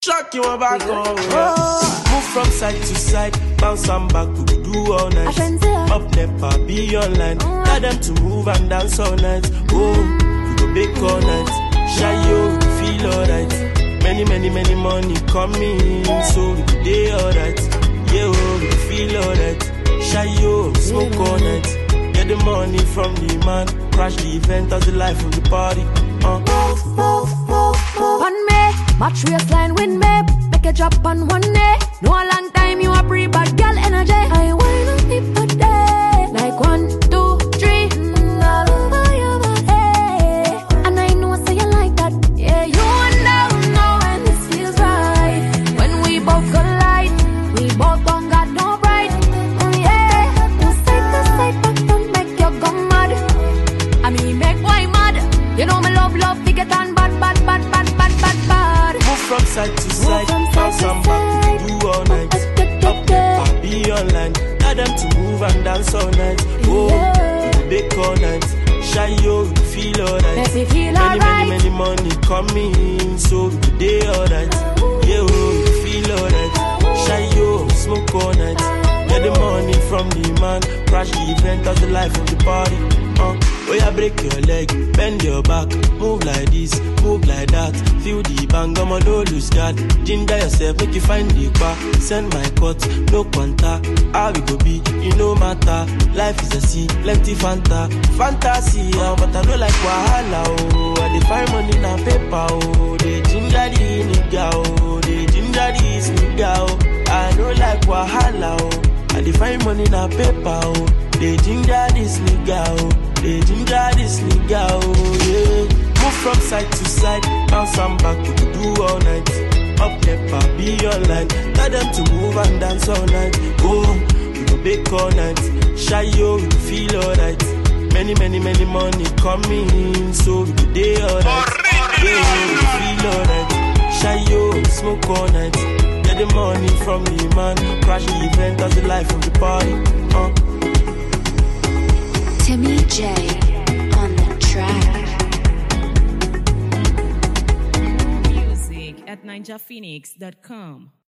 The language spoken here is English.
Shock you back home. Move from side to side, bounce and back, we could do all night. Up never be online. Tell them to move and dance all night. Oh, we go bake all night. Shy yo, we feel alright. Many money coming, so we could day alright. Yeah, oh, we feel alright. Shy yo, smoke all night. Get the money from the man. Crash the event as the life of the party. On me, match waistline win me. Make a drop on one day. No a long time you a pre-bad girl energy. I wanna be for day. Like 1, 2, 3. All over your body. And I know say you like that. Yeah, you know when this feels right. When we both collide, we both don't got no pride. Yeah, you side to side, but don't make you go mad. I mean, make why mad. You know me love, we get on bad. Move from side to side, bounce and back, we do all night. Up never be online. Tell them to move and dance all night. Oh, we bake all night. Shy yo, we feel alright. Make me feel alright. Many money coming, so we could day alright. Yeah, oh, we feel alright. Shy yo, smoke all night. Get the money from the man. Crash the event as the life of the party. Oh yeah, break your leg, bend your back, move like this, move like that. Feel the bang, I'm a low loose guard. Ginger yourself, make you find the bar. Send my cut, no quanta. How we go be, it no matter. Life is a sea, plenty fanta. Fantasy, but I don't like wahala, oh. I dey find money na paper, oh. They ginger the nigga, oh. They ginger this nigga, oh. I don't like wahala, oh. I dey find money na paper, oh. They ginger this nigga, oh. They ginger this nigga, oh yeah. Move from side to side, bounce and back, we could do all night. Up never be online. Tell them to move and dance all night. Oh, we go bake all night. Shy yo, we feel alright. Many money coming, so we could day alright. Yeah, we feel alright. Shy yo, smoke all night. Get the money from the man. Crash the event as the life of the party. Timmy J on the track. Music at ninjaphoenix.com.